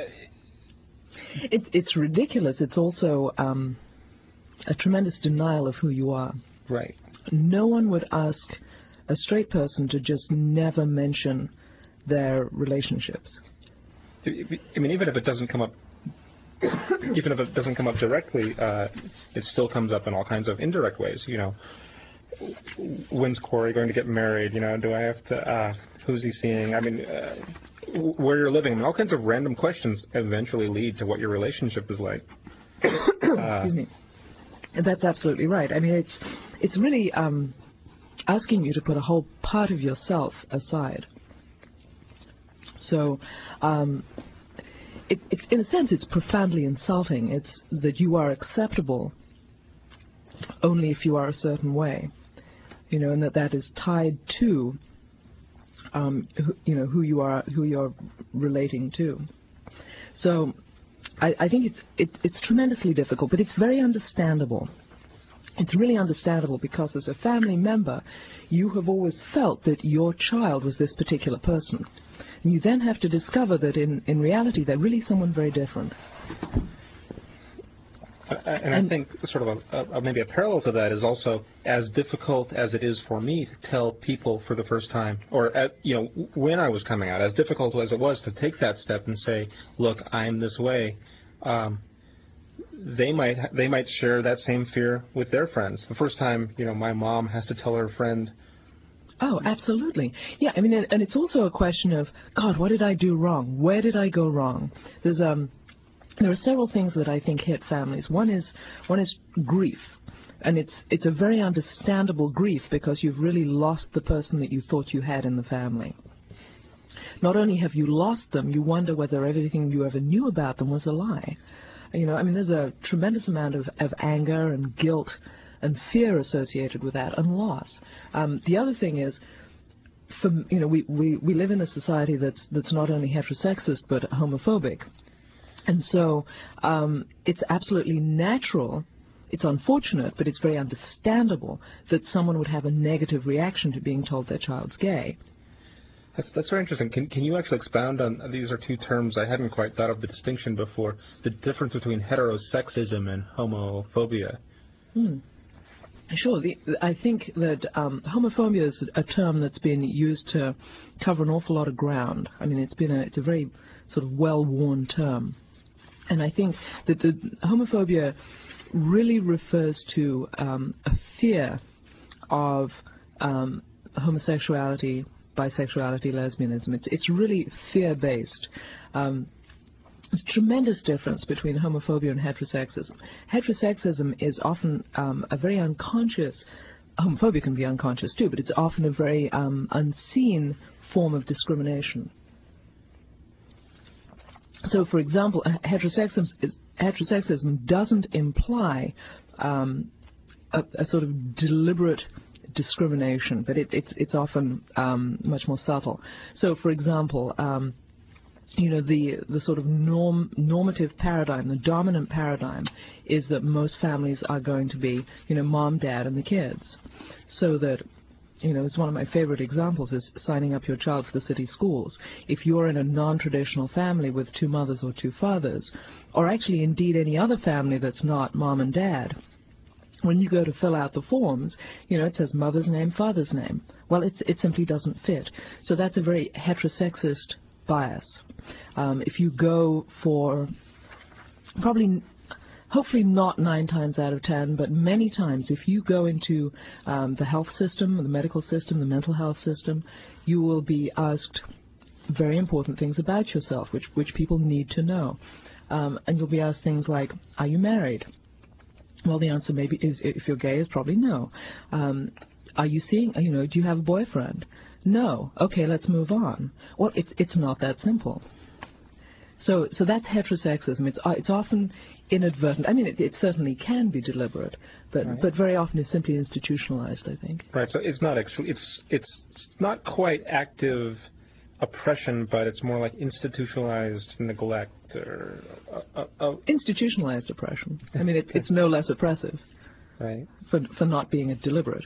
it, it's ridiculous. It's also um, a tremendous denial of who you are. Right. No one would ask a straight person to just never mention their relationships. I mean, even if it doesn't come up, even if it doesn't come up directly, uh, it still comes up in all kinds of indirect ways. You know, when's Corey going to get married? You know, do I have to? Uh, who's he seeing? I mean, uh, where you're living. I mean, all kinds of random questions eventually lead to what your relationship is like. Uh, Excuse me. That's absolutely right. I mean, it's it's really um, asking you to put a whole part of yourself aside. So, um, it, it's in a sense, it's profoundly insulting. It's that you are acceptable only if you are a certain way, you know, and that that is tied to um, who, you know, who you are, who you're relating to. So I, I think it's, it, it's tremendously difficult, but it's very understandable. It's really understandable because as a family member, you have always felt that your child was this particular person. And you then have to discover that in, in reality they're really someone very different. And I think sort of a, a, maybe a parallel to that is also as difficult as it is for me to tell people for the first time, or at, you know, when I was coming out, as difficult as it was to take that step and say, look, I'm this way, um, they might they might share that same fear with their friends. The first time, you know, my mom has to tell her friend. Oh, absolutely. Yeah, I mean, and it's also a question of, God, what did I do wrong? Where did I go wrong? There's um. There are several things that I think hit families. One is one is grief, and it's it's a very understandable grief because you've really lost the person that you thought you had in the family. Not only have you lost them, you wonder whether everything you ever knew about them was a lie. You know, I mean, there's a tremendous amount of, of anger and guilt and fear associated with that, and loss. Um, the other thing is, for, you know, we, we, we live in a society that's that's not only heterosexist but homophobic. And so um, it's absolutely natural, it's unfortunate, but it's very understandable that someone would have a negative reaction to being told their child's gay. That's, that's very interesting. Can, can you actually expound on, these are two terms, I hadn't quite thought of the distinction before, the difference between heterosexism and homophobia? Hmm. Sure. The, I think that um, homophobia is a term that's been used to cover an awful lot of ground. I mean, it's been a, it's a very sort of well-worn term. And I think that the homophobia really refers to um, a fear of um, homosexuality, bisexuality, lesbianism. It's, it's really fear-based. Um, there's a tremendous difference between homophobia and heterosexism. Heterosexism is often um, a very unconscious, homophobia can be unconscious too, but it's often a very um, unseen form of discrimination. So, for example, heterosexism, is, heterosexism doesn't imply um, a, a sort of deliberate discrimination, but it, it's, it's often um, much more subtle. So, for example, um, you know, the, the sort of norm, normative paradigm, the dominant paradigm, is that most families are going to be, you know, mom, dad, and the kids. So that, you know, it's one of my favorite examples is signing up your child for the city schools. If you're in a non-traditional family with two mothers or two fathers, or actually indeed any other family that's not mom and dad, when you go to fill out the forms, you know, it says mother's name, father's name. Well, it's, it simply doesn't fit. So that's a very heterosexist bias. Um, if you go for probably... Hopefully not nine times out of ten, but many times, if you go into um, the health system, the medical system, the mental health system, you will be asked very important things about yourself, which, which people need to know. Um, and you'll be asked things like, are you married? Well, the answer maybe is, if you're gay, is probably no. Um, are you seeing, you know, do you have a boyfriend? No. Okay, let's move on. Well, it's, it's not that simple. So, so that's heterosexism. It's, it's often inadvertent. I mean, it, it certainly can be deliberate, but right. but very often it's simply institutionalized, I think. Right. So it's not actually it's it's not quite active oppression, but it's more like institutionalized neglect or uh, uh, uh. institutionalized oppression. I mean, it, it's no less oppressive, right? For for not being a deliberate.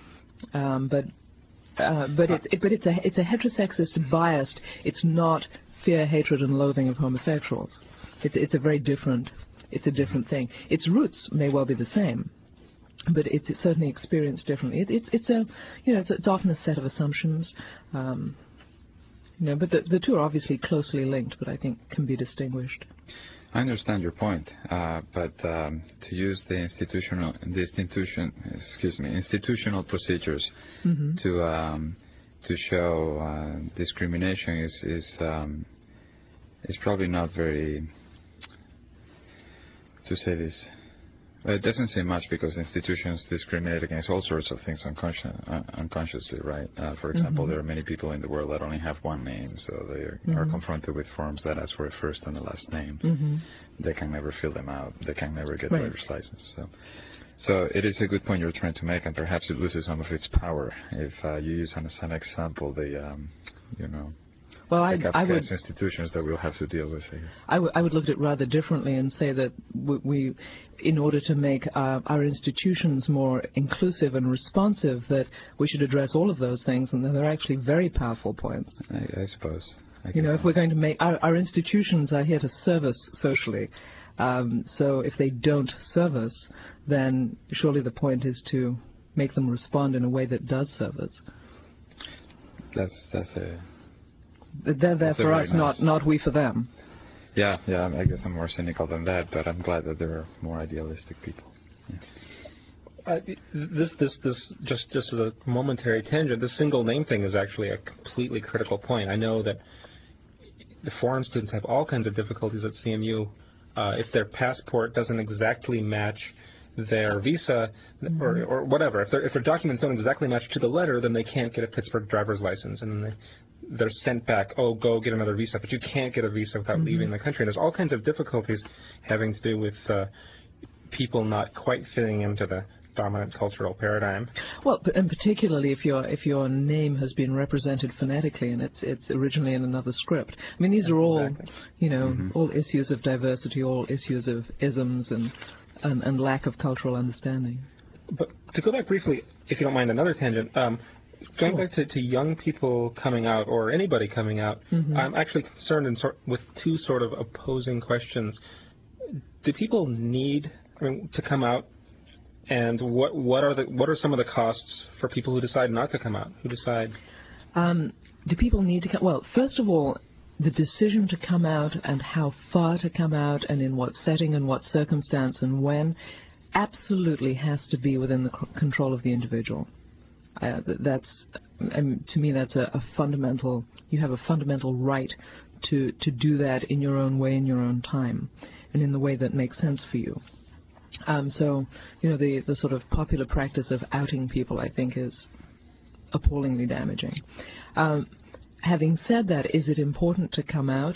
Um, but uh, but it, it but it's a it's a heterosexist biased. It's not fear, hatred, and loathing of homosexuals. It's it's a very different. It's a different thing. Its roots may well be the same, but it's, it's certainly experienced differently. It, it's it's a you know it's, it's often a set of assumptions, um, you know. But the the two are obviously closely linked, but I think can be distinguished. I understand your point, uh, but um, to use the institutional the institution excuse me institutional procedures mm-hmm. to um, to show uh, discrimination is is um, is probably not very. To say this It doesn't say much because institutions discriminate against all sorts of things unconscious, uh, unconsciously, right? Uh, for example, Mm-hmm. there are many people in the world that only have one name, so they are, Mm-hmm. are confronted with forms that ask for a first and a last name. Mm-hmm. They can never fill them out. They can never get Right. driver's license. So, so it is a good point you're trying to make, and perhaps it loses some of its power if uh, you use as an example the, um, you know, Well, the I, I would. Kafkaesque institutions that we'll have to deal with. I guess. I, w- I would look at it rather differently and say that we, we in order to make uh, our institutions more inclusive and responsive, that we should address all of those things, and they're actually very powerful points. I, I suppose. I You know, guess if we're going to make our, our institutions are here to serve us socially, um, so if they don't serve us, then surely the point is to make them respond in a way that does serve us. that's that's a. They're there That's a for very us, nice- not not we for them. Yeah, yeah. I guess I'm more cynical than that, but I'm glad that there are more idealistic people. Uh, this, this, this, just, just as a momentary tangent, this single name thing is actually a completely critical point. I know that the foreign students have all kinds of difficulties at C M U uh, if their passport doesn't exactly match their visa, mm-hmm. or, or whatever. If, if their documents don't exactly match to the letter, then they can't get a Pittsburgh driver's license, and they, they're sent back. Oh, go get another visa, but you can't get a visa without mm-hmm. leaving the country. And there's all kinds of difficulties having to do with uh, people not quite fitting into the dominant cultural paradigm. Well, and particularly if your if your name has been represented phonetically and it's it's originally in another script. I mean, these are all, exactly. you know, mm-hmm. all issues of diversity, all issues of isms and, and and lack of cultural understanding. But to go back briefly, if you don't mind, another tangent. Um, going Sure. back to, to young people coming out or anybody coming out, mm-hmm. I'm actually concerned in sort, with two sort of opposing questions. Do people need I mean, to come out? And what what are the what are some of the costs for people who decide not to come out? Who decide? Um, do people need to come? Well, first of all, the decision to come out and how far to come out and in what setting and what circumstance and when absolutely has to be within the c- control of the individual. Uh, that's I mean, to me that's a, a fundamental. You have a fundamental right to to do that in your own way, in your own time, and in the way that makes sense for you. Um, so, you know, the, the sort of popular practice of outing people, I think, is appallingly damaging. Um, having said that, is it important to come out?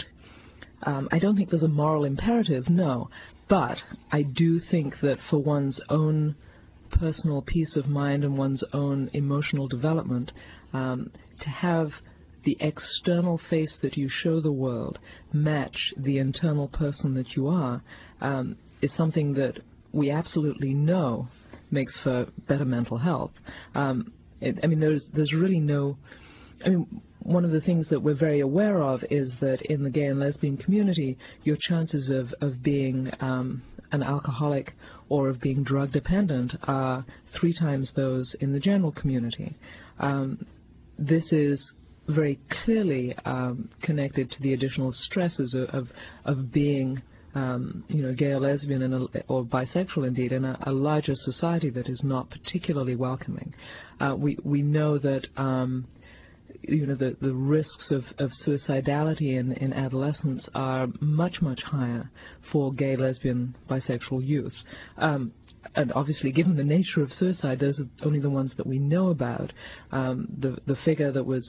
Um, I don't think there's a moral imperative, no. But I do think that for one's own personal peace of mind and one's own emotional development, um, to have the external face that you show the world match the internal person that you are um, is something that we absolutely know makes for better mental health. Um, it, I mean, there's there's really no. I mean, one of the things that we're very aware of is that in the gay and lesbian community, your chances of of being um, an alcoholic or of being drug dependent are three times those in the general community. Um, this is very clearly um, connected to the additional stresses of of, of being. Um, you know, gay or lesbian and a, or bisexual indeed, in a, a larger society that is not particularly welcoming. Uh, we we know that um, you know the the risks of, of suicidality in, in adolescence are much much higher for gay, lesbian, bisexual youth. Um, and obviously, given the nature of suicide, those are only the ones that we know about. Um, the the figure that was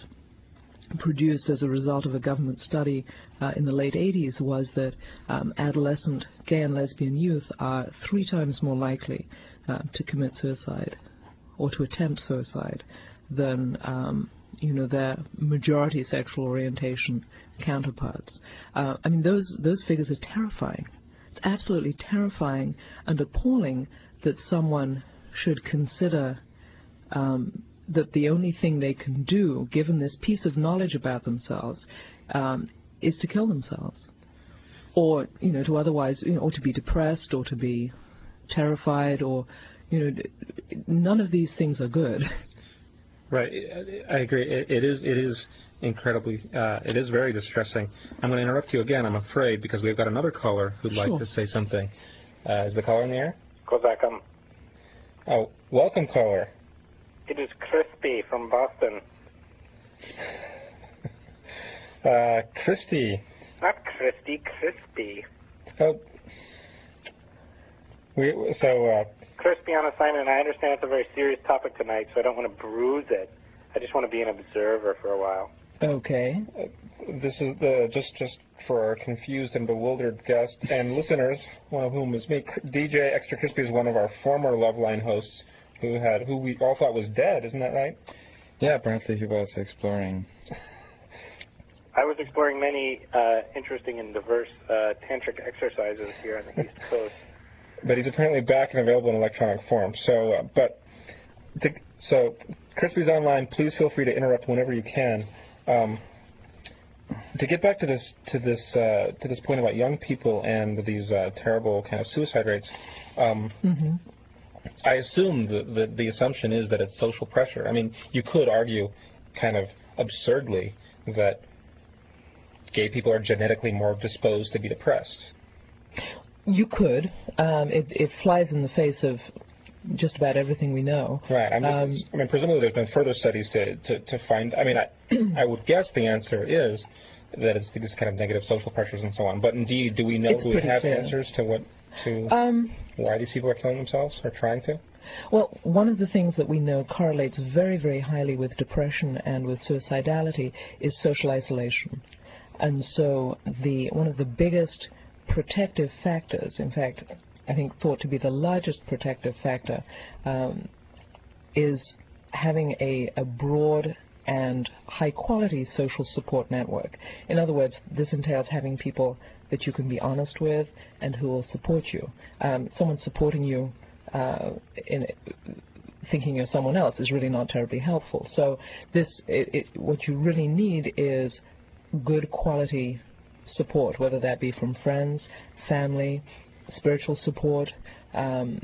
produced as a result of a government study uh, in the late eighties was that um, adolescent gay and lesbian youth are three times more likely uh, to commit suicide or to attempt suicide than um, you know their majority sexual orientation counterparts. Uh, I mean, those those figures are terrifying. It's absolutely terrifying and appalling that someone should consider um, that the only thing they can do, given this piece of knowledge about themselves, um, is to kill themselves, or you know, to otherwise, you know, or to be depressed, or to be terrified, or you know, none of these things are good. Right, I agree. It, it is. It is incredibly. Uh, it is very distressing. I'm going to interrupt you again. I'm afraid because we've got another caller who'd Sure. like to say something. Uh, is the caller in the air? Kozakum. Oh, welcome, caller. It is Crispy from Boston. uh, Christy. Not Christy, Crispy. Oh, We, so, uh, Crispy on assignment. I understand it's a very serious topic tonight, so I don't want to bruise it. I just want to be an observer for a while. Okay. this is the just just for our confused and bewildered guests and listeners, one of whom is me. D J Extra Crispy is one of our former Loveline hosts who had who we all thought was dead. Isn't that right? Yeah, apparently he was exploring. I was exploring many uh, interesting and diverse uh, tantric exercises here on the East Coast. But he's apparently back and available in electronic form. So, uh, but to, so Crispy's online. Please feel free to interrupt whenever you can. Um, to get back to this to this uh, to this point about young people and these uh, terrible kind of suicide rates, um, mm-hmm. I assume that the, the assumption is that it's social pressure. I mean, you could argue, kind of absurdly, that gay people are genetically more disposed to be depressed. You could. Um, it, it flies in the face of just about everything we know. Right. I mean, um, I mean presumably there's been further studies to, to, to find. I mean, I, I would guess the answer is that it's these kind of negative social pressures and so on. But indeed, do we know, do we have fair. answers to what to um, why these people are killing themselves or trying to? Well, one of the things that we know correlates very, very highly with depression and with suicidality is social isolation. And so the one of the biggest protective factors, in fact, I think thought to be the largest protective factor, um, is having a, a broad and high-quality social support network. In other words, this entails having people that you can be honest with and who will support you. Um, someone supporting you uh, in thinking you're someone else is really not terribly helpful. So this, it, it, what you really need is good quality support, whether that be from friends, family, spiritual support, um,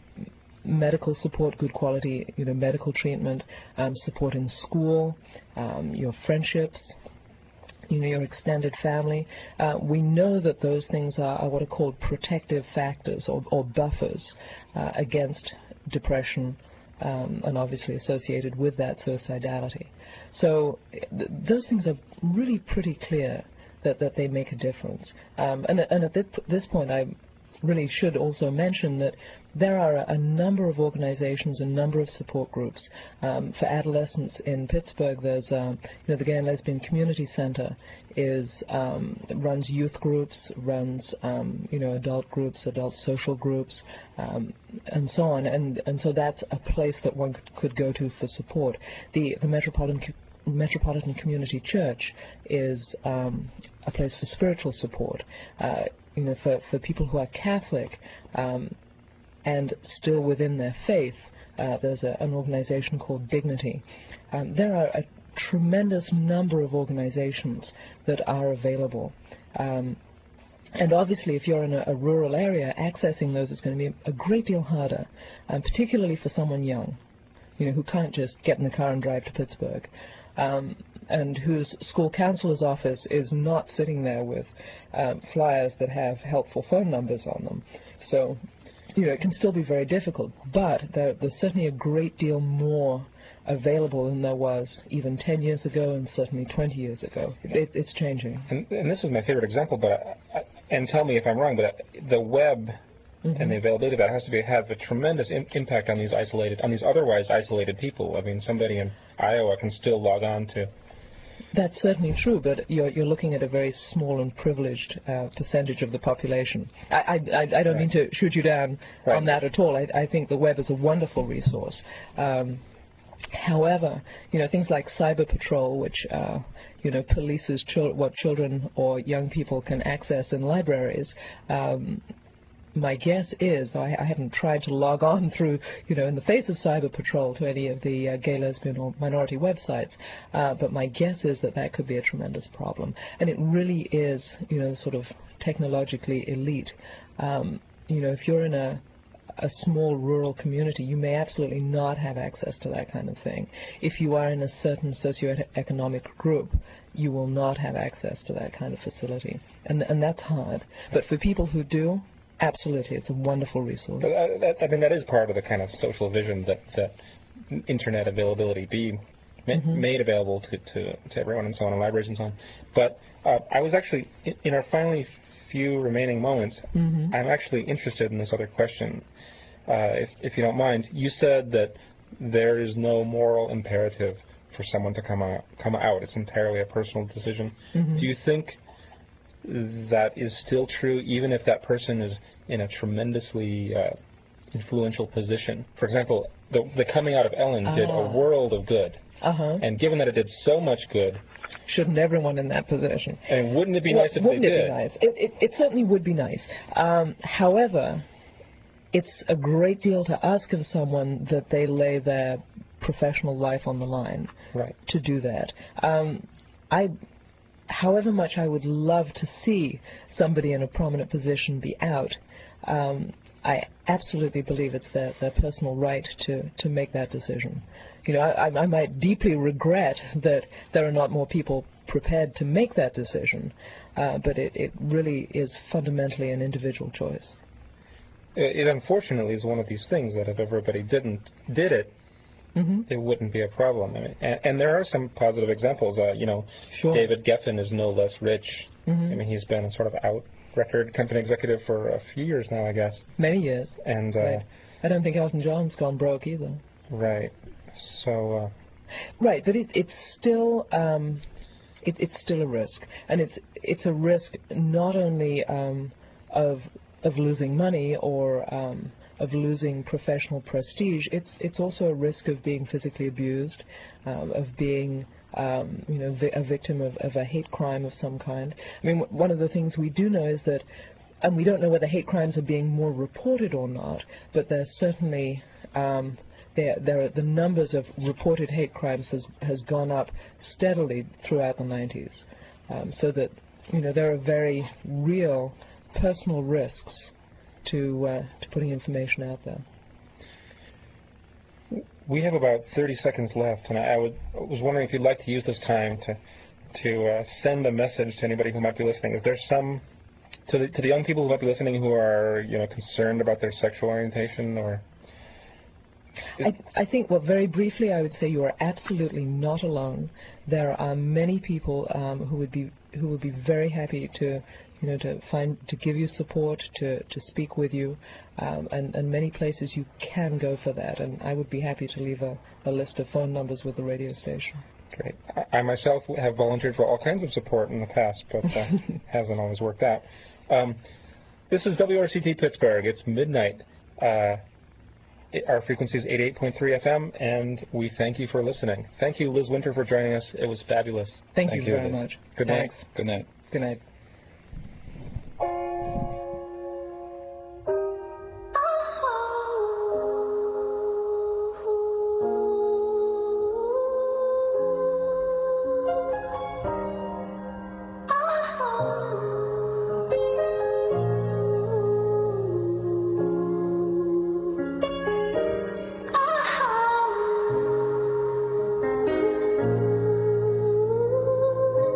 medical support, good quality, you know, medical treatment, um, support in school, um, your friendships, you know, your extended family. Uh, we know that those things are, are what are called protective factors or, or buffers uh, against depression, um, and obviously associated with that suicidality. So th those things are really pretty clear that, that they make a difference. Um, and, and at this, this point, I really should also mention that there are a, a number of organizations, a number of support groups. Um, for adolescents in Pittsburgh, there's um, you know, the Gay and Lesbian Community Center is um, runs youth groups, runs um, you know, adult groups, adult social groups, um, and so on. And and so that's a place that one could go to for support. The the Metropolitan Metropolitan Community Church is um, a place for spiritual support. Uh, you know, for for people who are Catholic. Um, and still within their faith, uh, there's a, an organization called Dignity. Um, there are a tremendous number of organizations that are available. Um, and obviously, if you're in a, a rural area, accessing those is going to be a great deal harder, um, particularly for someone young, you know, who can't just get in the car and drive to Pittsburgh. Um, and whose school counselor's office is not sitting there with um, flyers that have helpful phone numbers on them. So, you know, it can still be very difficult, but there, there's certainly a great deal more available than there was even ten years ago and certainly twenty years ago. It, it's changing. And, and this is my favorite example, but I, I, and tell me if I'm wrong, but the web mm-hmm. and the availability of that has to be have a tremendous in, impact on these isolated, on these otherwise isolated people. I mean, somebody in Iowa can still log on to. That's certainly true, but you're, you're looking at a very small and privileged uh, percentage of the population. I, I, I, I don't right. mean to shoot you down right. on that at all. I, I think the web is a wonderful resource. Um, however, you know, things like Cyber Patrol, which uh, you know, polices chil what children or young people can access in libraries. Um, My guess is, though I, I haven't tried to log on through, you know, in the face of Cyber Patrol to any of the uh, gay, lesbian, or minority websites, uh, but my guess is that that could be a tremendous problem. And it really is, you know, sort of technologically elite. Um, you know, if you're in a, a small rural community, you may absolutely not have access to that kind of thing. If you are in a certain socioeconomic group, you will not have access to that kind of facility. And, and that's hard. But for people who do, absolutely, it's a wonderful resource. But, uh, that, I mean, that is part of the kind of social vision that, that internet availability be ma mm-hmm. made available to, to, to everyone and so on, in libraries and so on. But uh, I was actually, in, in our finally few remaining moments, Mm-hmm. I'm actually interested in this other question, uh, if, if you don't mind. You said that there is no moral imperative for someone to come out. Come out. It's entirely a personal decision. Mm-hmm. Do you think that is still true, even if that person is in a tremendously uh, influential position? For example, the, the coming out of Ellen did a Ah. world of good. Uh-huh. And given that it did so much good, Shouldn't everyone in that position? and wouldn't it be Well, nice if wouldn't they it did? be nice? It, it, it certainly would be nice. Um, however, it's a great deal to ask of someone that they lay their professional life on the line Right. to do that. Um, I, however much I would love to see somebody in a prominent position be out, um, I absolutely believe it's their, their personal right to, to make that decision. You know, I, I might deeply regret that there are not more people prepared to make that decision, uh, but it, it really is fundamentally an individual choice. It, it unfortunately is one of these things that if everybody didn't did it, Mm-hmm. it wouldn't be a problem. I mean, and, and there are some positive examples. Uh, you know, Sure. David Geffen is no less rich. Mm-hmm. I mean, he's been sort of out record company executive for a few years now, I guess. Many years. And uh, Right. I don't think Elton John's gone broke either. right. So uh, Right, but it, it's still um, it, it's still a risk, and it's it's a risk not only um, of of losing money or um, of losing professional prestige. It's it's also a risk of being physically abused, um, of being um, you know vi- a victim of, of a hate crime of some kind. I mean, w- one of the things we do know is that, and we don't know whether hate crimes are being more reported or not, but there's certainly um, there, there are, the numbers of reported hate crimes has, has gone up steadily throughout the nineties. Um, so that, you know, there are very real personal risks to, uh, to putting information out there. we have about thirty seconds left, and I, I would I was wondering if you'd like to use this time to to uh, send a message to anybody who might be listening. Is there some to the, to the young people who might be listening who are you know concerned about their sexual orientation or? I, I think, well, very briefly, I would say you are absolutely not alone. There are many people um, who would be who would be very happy to, you know, to find to give you support, to, to speak with you, um, and, and many places you can go for that. And I would be happy to leave a, a list of phone numbers with the radio station. Great. I, I myself have volunteered for all kinds of support in the past, but uh, hasn't always worked out. Um, this is W R C T Pittsburgh. It's midnight. Uh, it, our frequency is eighty-eight point three F M, and we thank you for listening. Thank you, Liz Winter, for joining us. It was fabulous. Thank, Thank you you, very Liz. much. Good Thanks. night. Good night. Good night.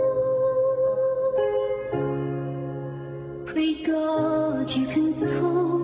Pray God you can pull